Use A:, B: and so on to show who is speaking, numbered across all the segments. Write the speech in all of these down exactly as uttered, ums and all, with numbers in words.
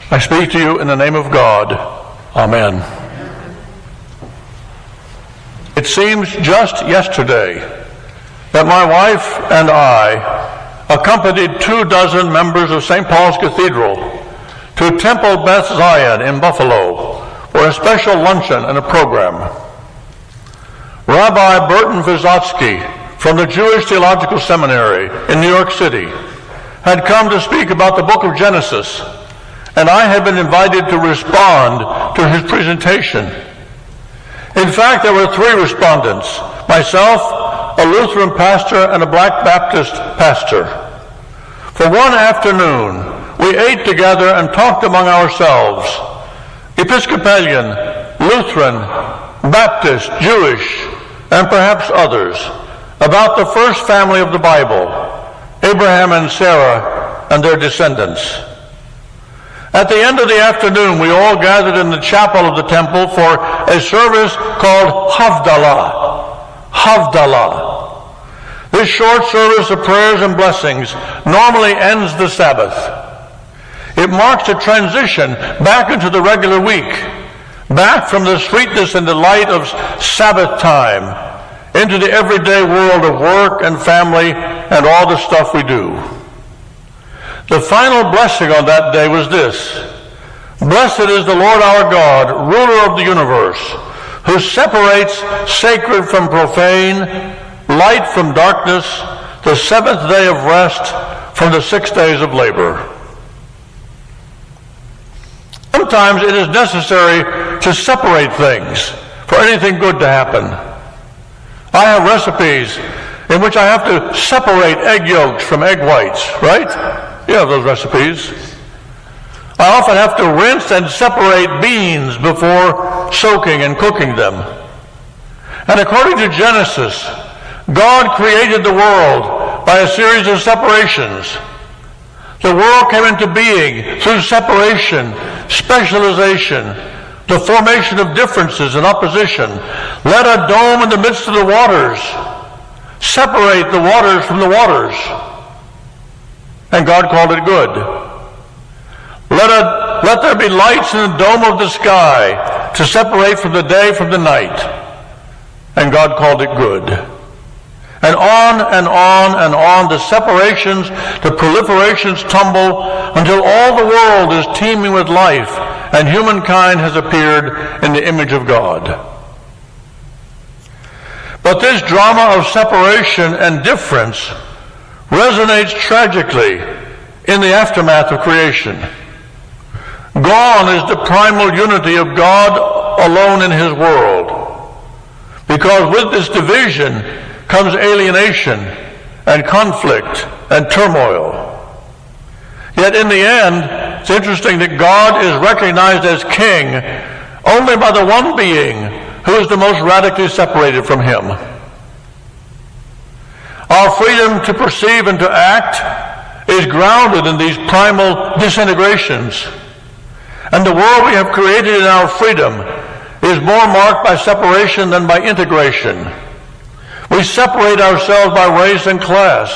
A: I speak to you in the name of God. Amen. It seems just yesterday that my wife and I accompanied two dozen members of Saint Paul's Cathedral to Temple Beth Zion in Buffalo for a special luncheon and a program. Rabbi Burton Vysotsky from the Jewish Theological Seminary in New York City had come to speak about the book of Genesis, and I had been invited to respond to his presentation. In fact, there were three respondents: myself, a Lutheran pastor, and a Black Baptist pastor. For one afternoon, we ate together and talked among ourselves, Episcopalian, Lutheran, Baptist, Jewish, and perhaps others, about the first family of the Bible, Abraham and Sarah and their descendants. At the end of the afternoon, we all gathered in the chapel of the temple for a service called Havdalah. Havdalah. This short service of prayers and blessings normally ends the Sabbath. It marks a transition back into the regular week, back from the sweetness and delight of Sabbath time into the everyday world of work and family and all the stuff we do. The final blessing on that day was this: Blessed is the Lord our God, ruler of the universe, who separates sacred from profane, light from darkness, the seventh day of rest from the six days of labor. Sometimes it is necessary to separate things for anything good to happen. I have recipes in which I have to separate egg yolks from egg whites, right? You have those recipes. I often have to rinse and separate beans before soaking and cooking them. And according to Genesis, God created the world by a series of separations. The world came into being through separation, specialization, the formation of differences and opposition. Let a dome in the midst of the waters separate the waters from the waters. And God called it good. Let, a, let there be lights in the dome of the sky to separate from the day from the night. And God called it good. And on and on and on the separations, the proliferations tumble until all the world is teeming with life and humankind has appeared in the image of God. But this drama of separation and difference resonates tragically in the aftermath of creation. Gone is the primal unity of God alone in his world, because with this division comes alienation and conflict and turmoil. Yet in the end, it's interesting that God is recognized as king only by the one being who is the most radically separated from him. Our freedom to perceive and to act is grounded in these primal disintegrations. And the world we have created in our freedom is more marked by separation than by integration. We separate ourselves by race and class.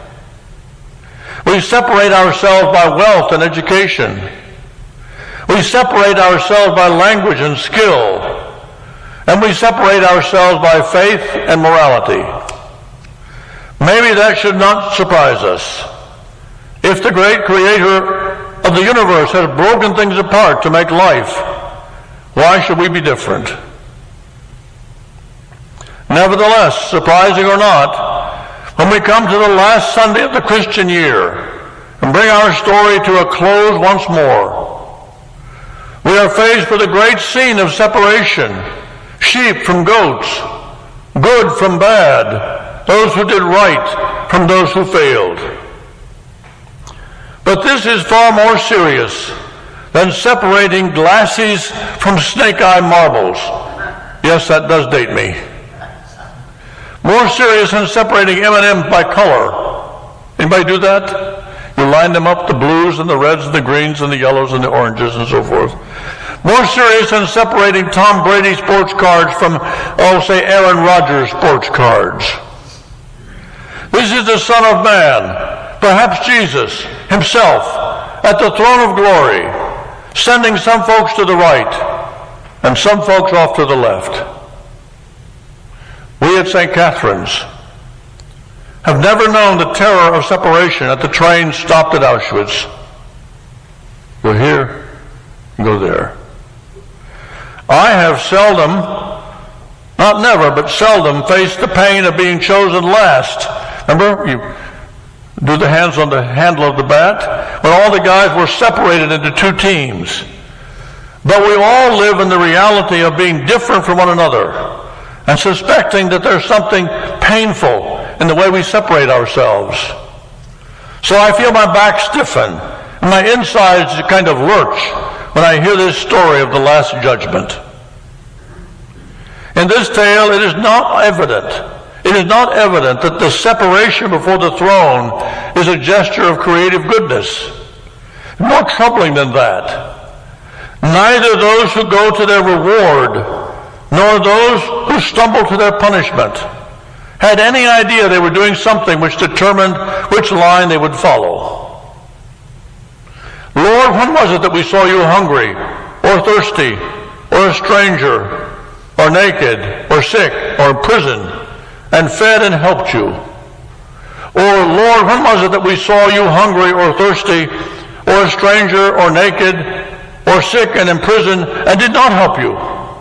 A: We separate ourselves by wealth and education. We separate ourselves by language and skill. And we separate ourselves by faith and morality. Maybe that should not surprise us. If the great creator of the universe has broken things apart to make life, why should we be different? Nevertheless, surprising or not, when we come to the last Sunday of the Christian year and bring our story to a close once more, we are faced with a great scene of separation: sheep from goats, good from bad, those who did right from those who failed. But this is far more serious than separating glasses from snake-eye marbles. Yes, that does date me. More serious than separating M and M's by color. Anybody do that? You line them up, the blues and the reds and the greens and the yellows and the oranges and so forth. More serious than separating Tom Brady sports cards from, oh, say, Aaron Rodgers sports cards. This is the Son of Man, perhaps Jesus himself, at the throne of glory, sending some folks to the right and some folks off to the left. We at Saint Catherine's have never known the terror of separation at the train stopped at Auschwitz. Go here, go there. I have seldom, not never, but seldom faced the pain of being chosen last. Remember, you do the hands on the handle of the bat? When all the guys were separated into two teams. But we all live in the reality of being different from one another and suspecting that there's something painful in the way we separate ourselves. So I feel my back stiffen and my insides kind of lurch when I hear this story of the Last Judgment. In this tale, it is not evident, it is not evident that the separation before the throne is a gesture of creative goodness. More troubling than that, neither those who go to their reward nor those who stumble to their punishment had any idea they were doing something which determined which line they would follow. Lord, when was it that we saw you hungry, or thirsty, or a stranger, or naked, or sick, or in prison, and fed and helped you? Or, Lord, when was it that we saw you hungry, or thirsty, or a stranger, or naked, or sick, and in prison, and did not help you?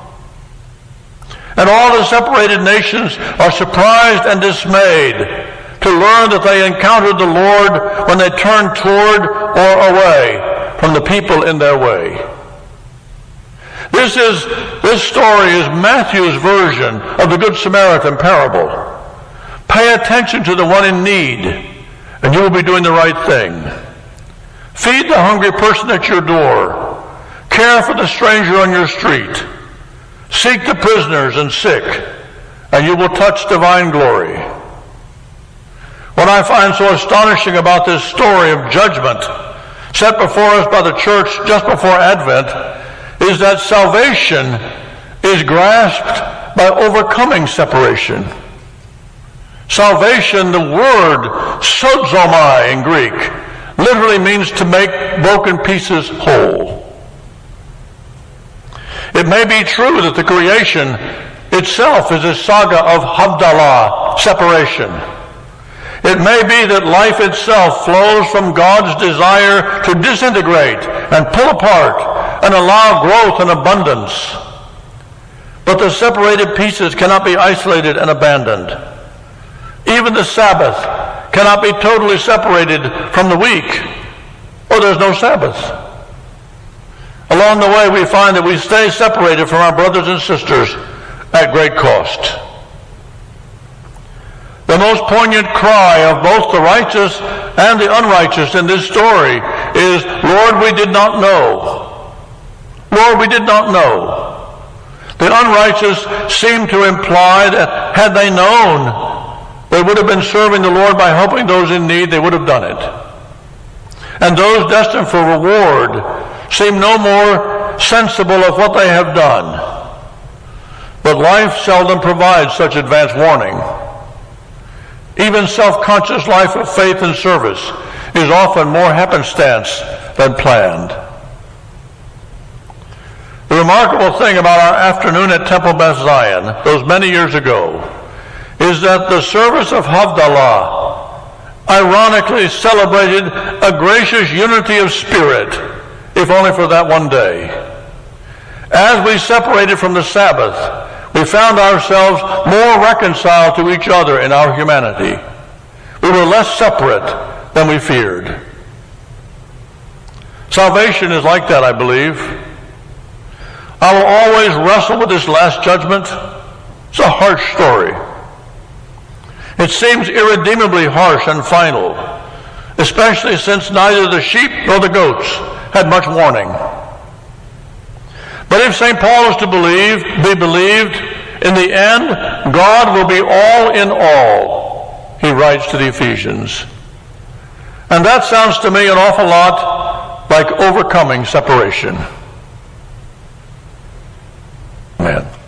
A: And all the separated nations are surprised and dismayed to learn that they encountered the Lord when they turned toward or away from the people in their way. This is, this story is Matthew's version of the Good Samaritan parable. Pay attention to the one in need, and you will be doing the right thing. Feed the hungry person at your door. Care for the stranger on your street. Seek the prisoners and sick, and you will touch divine glory. What I find so astonishing about this story of judgment set before us by the church just before Advent is that salvation is grasped by overcoming separation. Salvation, the word sodzomai in Greek, literally means to make broken pieces whole. It may be true that the creation itself is a saga of Havdalah, separation. It may be that life itself flows from God's desire to disintegrate and pull apart and allow growth and abundance. But the separated pieces cannot be isolated and abandoned. Even the Sabbath cannot be totally separated from the week, or there's no Sabbath. Along the way, we find that we stay separated from our brothers and sisters at great cost. The most poignant cry of both the righteous and the unrighteous in this story is, Lord, we did not know. Lord, we did not know. The unrighteous seem to imply that had they known, they would have been serving the Lord by helping those in need, they would have done it. And those destined for reward seem no more sensible of what they have done. But life seldom provides such advance warning. Even self-conscious life of faith and service is often more happenstance than planned. The remarkable thing about our afternoon at Temple Beth Zion, those many years ago, is that the service of Havdalah ironically celebrated a gracious unity of spirit, if only for that one day. As we separated from the Sabbath, we found ourselves more reconciled to each other in our humanity. We were less separate than we feared. Salvation is like that, I believe. I will always wrestle with this last judgment. It's a harsh story. It seems irredeemably harsh and final, especially since neither the sheep nor the goats had much warning. But if Saint Paul is to believe, be believed, in the end, God will be all in all, he writes to the Ephesians. And that sounds to me an awful lot like overcoming separation. Amen.